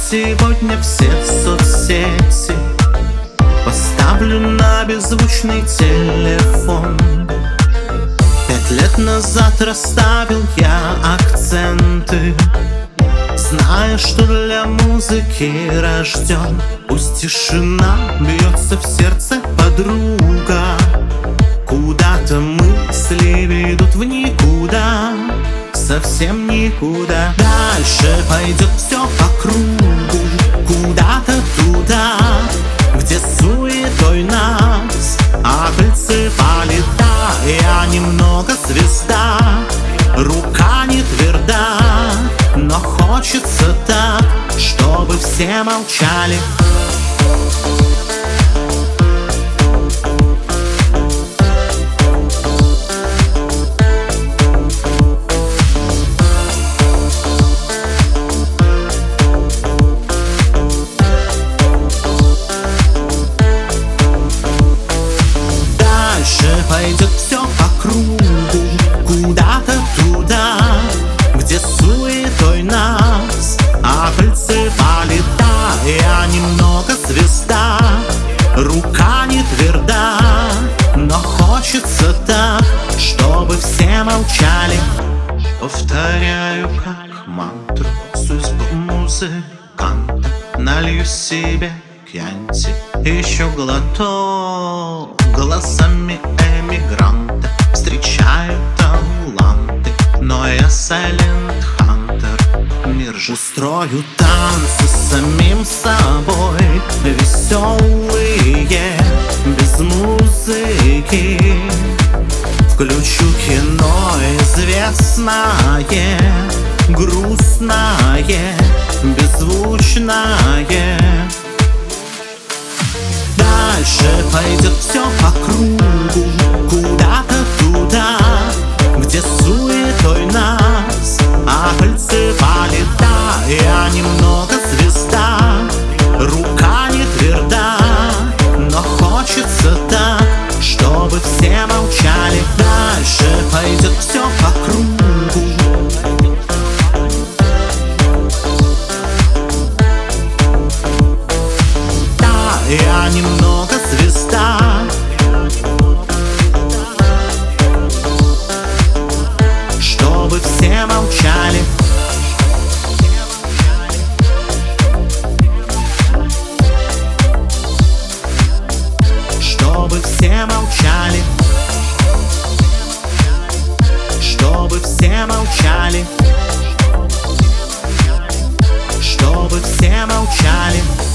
сегодня все соцсети поставлю на беззвучный телефон. 5 лет назад расставил я акценты, зная, что для музыки рожден. Пусть тишина бьется в сердце, подруга, куда-то мысли ведут в никуда, совсем никуда. Дальше пойдет все по кругу, куда-то туда, где суетой нас окольцевали. Да, я немного звезда, рука не тверда, но хочется так, чтобы все молчали. Пойдет все по кругу, куда-то туда, где суетой нас окольцевали. Да, я немного звезда, рука не тверда, но хочется так, чтобы все молчали. Повторяю как мантру судьбу музыканта, налью себе кьянти, еще глоток. Глазами эмигранта встречаю таланты, но я Silent Hunter. Мир же устрою танцы с самим собой, веселые, без музыки. Включу кино известное, грустное, беззвучное. Дальше пойдет все по кругу, куда-то туда, где суетой нас окольцевали. Да, я немного звезда, рука не тверда, но хочется так, чтобы все молчали. Дальше пойдет все по кругу. Я немного звезда, чтобы все молчали. Чтобы все молчали. Чтобы все молчали. Чтобы все молчали.